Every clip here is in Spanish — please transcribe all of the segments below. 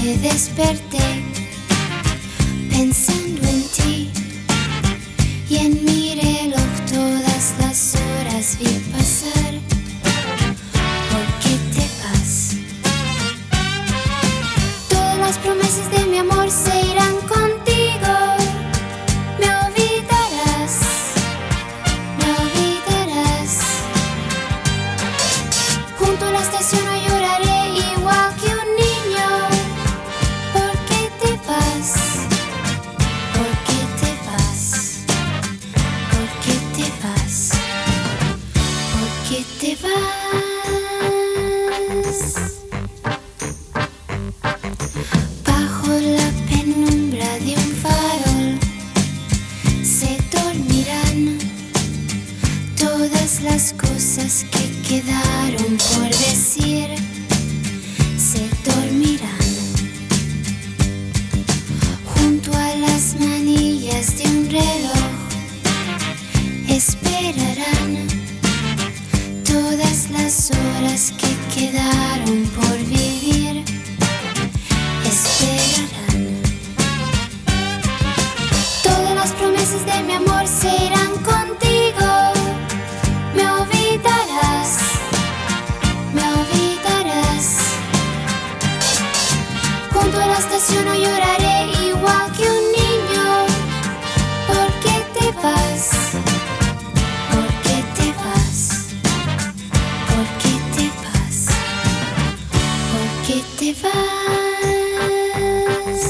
desperté pensando en ti y en mi reloj todas las horas vi pasar. ¿Por qué te vas? Todas las promesas de mi amor se irán contigo. Me olvidarás, me olvidarás. Junto a la estación no lloraré igual que un niño. ¿Por qué te vas? ¿Por qué te vas? ¿Por qué te vas? ¿Por qué te vas? Bajo la penumbra de un farol se dormirán todas las cosas que quedaron por decir. Se dormirán junto a las manillas de un reloj. Esperarán todas las horas que quedaron por vivir. Esperarán. Todas las promesas de mi amor se irán contigo. Me olvidarás, me olvidarás. Junto a la estación no lloraré igual que un niño. ¿Por qué te vas? ¿Por qué te vas? ¿Por qué te vas? ¿Por qué te vas?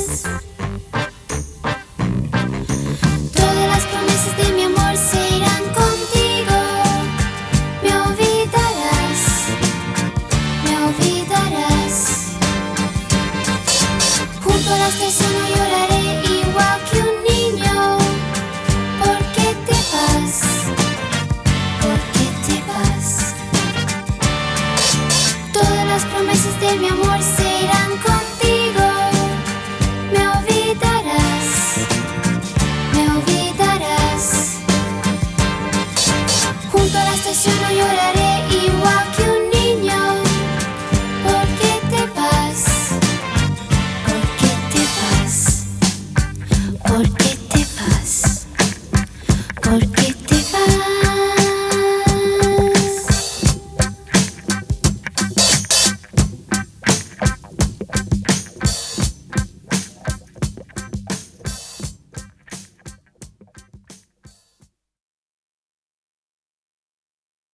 Todas las promesas de mi amor se irán contigo. Me olvidarás, me olvidarás. Junto a la estación no lloraré igual que un niño. ¿Por qué te vas? ¿Por qué te vas? Todas las promesas de mi amor se irán contigo. Me olvidarás, me olvidarás. Junto a la estación no lloraré igual que un niño. ¿Por qué te vas? ¿Por qué te vas? ¿Por qué te vas? ¿Por qué